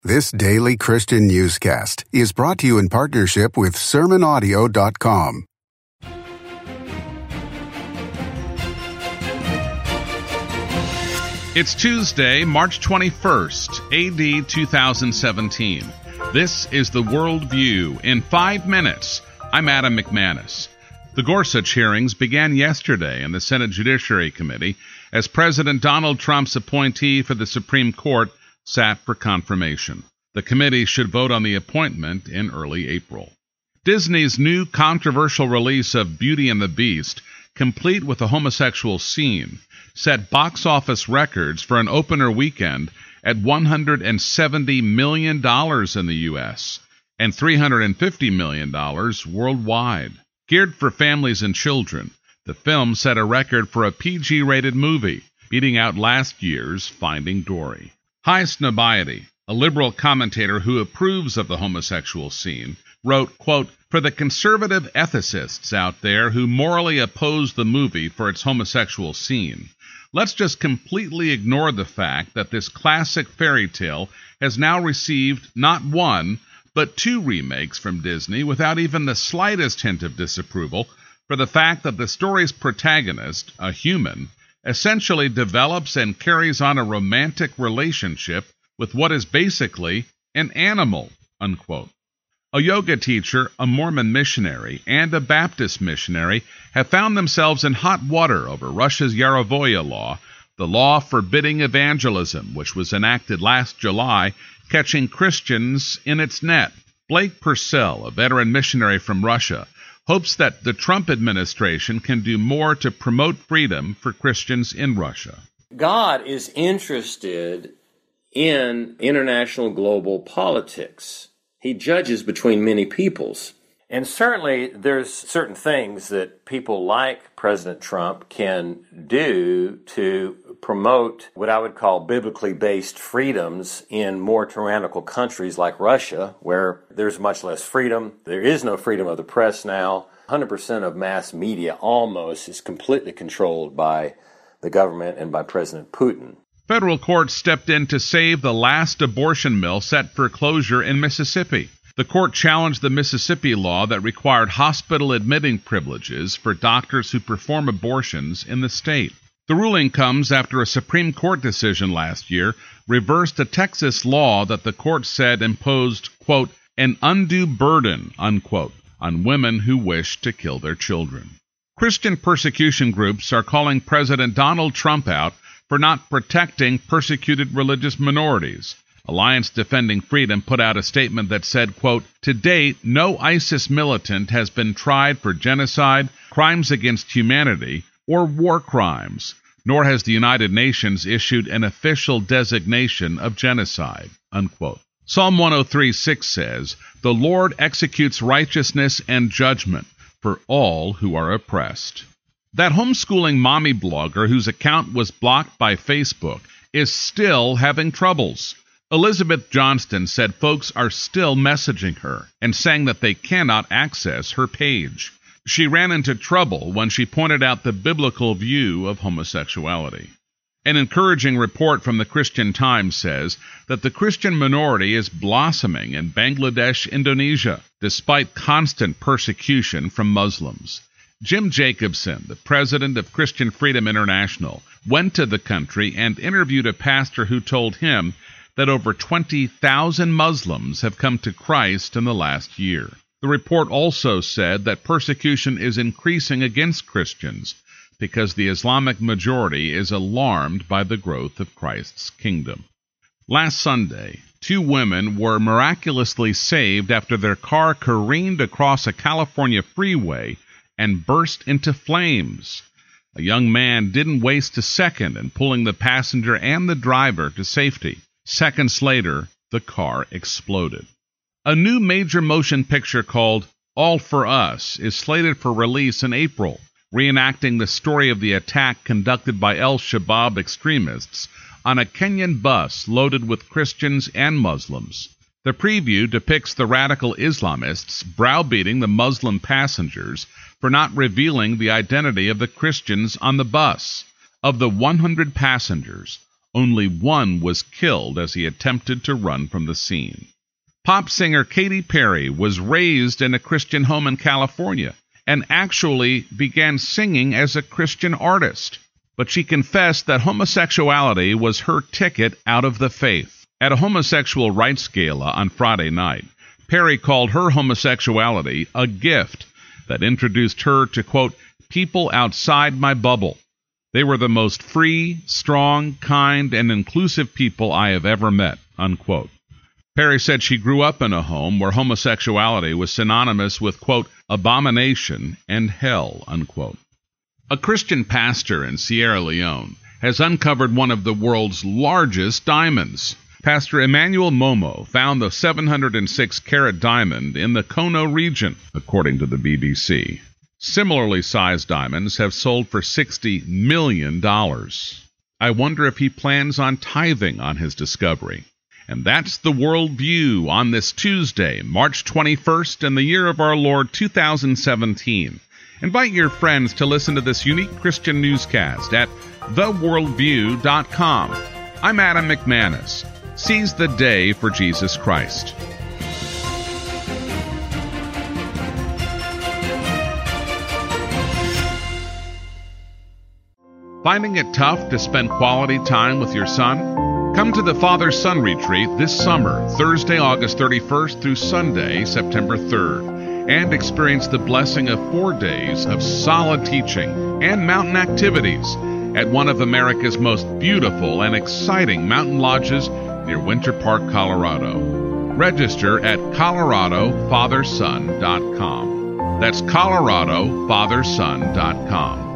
This daily Christian newscast is brought to you in partnership with SermonAudio.com. It's Tuesday, March 21st, AD 2017. This is the World View in 5 minutes. I'm Adam McManus. The Gorsuch hearings began yesterday in the Senate Judiciary Committee as President Donald Trump's appointee for the Supreme Court sat for confirmation. The committee should vote on the appointment in early April. Disney's new controversial release of Beauty and the Beast, complete with a homosexual scene, set box office records for an opener weekend at $170 million in the U.S. and $350 million worldwide. Geared for families and children, the film set a record for a PG-rated movie, beating out last year's Finding Dory. Hai Snobiety, a liberal commentator who approves of the homosexual scene, wrote, quote, "For the conservative ethicists out there who morally oppose the movie for its homosexual scene, let's just completely ignore the fact that this classic fairy tale has now received not one, but 2 remakes from Disney without even the slightest hint of disapproval for the fact that the story's protagonist, a human, essentially develops and carries on a romantic relationship with what is basically an animal," unquote. A yoga teacher, a Mormon missionary, and a Baptist missionary have found themselves in hot water over Russia's Yarovoye law, the law forbidding evangelism, which was enacted last July, catching Christians in its net. Blake Purcell, a veteran missionary from Russia, hopes that the Trump administration can do more to promote freedom for Christians in Russia. God is interested in international global politics. He judges between many peoples. And certainly there's certain things that people like President Trump can do to promote what I would call biblically based freedoms in more tyrannical countries like Russia, where there's much less freedom. There is no freedom of the press now. 100% of mass media almost is completely controlled by the government and by President Putin. Federal courts stepped in to save the last abortion mill set for closure in Mississippi. The court challenged the Mississippi law that required hospital admitting privileges for doctors who perform abortions in the state. The ruling comes after a Supreme Court decision last year reversed a Texas law that the court said imposed, quote, "an undue burden," unquote, on women who wish to kill their children. Christian persecution groups are calling President Donald Trump out for not protecting persecuted religious minorities. Alliance Defending Freedom put out a statement that said, quote, "To date, no ISIS militant has been tried for genocide, crimes against humanity, or war crimes, nor has the United Nations issued an official designation of genocide," unquote. Psalm 103:6 says, "The Lord executes righteousness and judgment for all who are oppressed." That homeschooling mommy blogger whose account was blocked by Facebook is still having troubles. Elizabeth Johnston said folks are still messaging her and saying that they cannot access her page. She ran into trouble when she pointed out the biblical view of homosexuality. An encouraging report from the Christian Times says that the Christian minority is blossoming in Bangladesh, Indonesia, despite constant persecution from Muslims. Jim Jacobson, the president of Christian Freedom International, went to the country and interviewed a pastor who told him that over 20,000 Muslims have come to Christ in the last year. The report also said that persecution is increasing against Christians because the Islamic majority is alarmed by the growth of Christ's kingdom. Last Sunday, 2 women were miraculously saved after their car careened across a California freeway and burst into flames. A young man didn't waste a second in pulling the passenger and the driver to safety. Seconds later, the car exploded. A new major motion picture called All for Us is slated for release in April, reenacting the story of the attack conducted by al-Shabaab extremists on a Kenyan bus loaded with Christians and Muslims. The preview depicts the radical Islamists browbeating the Muslim passengers for not revealing the identity of the Christians on the bus. Of the 100 passengers, Only one was killed as he attempted to run from the scene. Pop singer Katy Perry was raised in a Christian home in California and actually began singing as a Christian artist. But she confessed that homosexuality was her ticket out of the faith. At a homosexual rights gala on Friday night, Perry called her homosexuality a gift that introduced her to, quote, people outside my bubble. They were the most free, strong, kind, and inclusive people I have ever met, unquote. Perry said she grew up in a home where homosexuality was synonymous with, quote, abomination and hell, unquote. A Christian pastor in Sierra Leone has uncovered one of the world's largest diamonds. Pastor Emmanuel Momo found the 706-carat diamond in the Kono region, according to the BBC. Similarly sized diamonds have sold for $60 million. I wonder if he plans on tithing on his discovery. And that's the World View on this Tuesday, March 21st, in the year of our Lord 2017. Invite your friends to listen to this unique Christian newscast at theworldview.com. I'm Adam McManus. Seize the day for Jesus Christ. Finding it tough to spend quality time with your son? Come to the Father-Son Retreat this summer, Thursday, August 31st through Sunday, September 3rd, and experience the blessing of 4 days of solid teaching and mountain activities at one of America's most beautiful and exciting mountain lodges near Winter Park, Colorado. Register at coloradofatherson.com. That's coloradofatherson.com.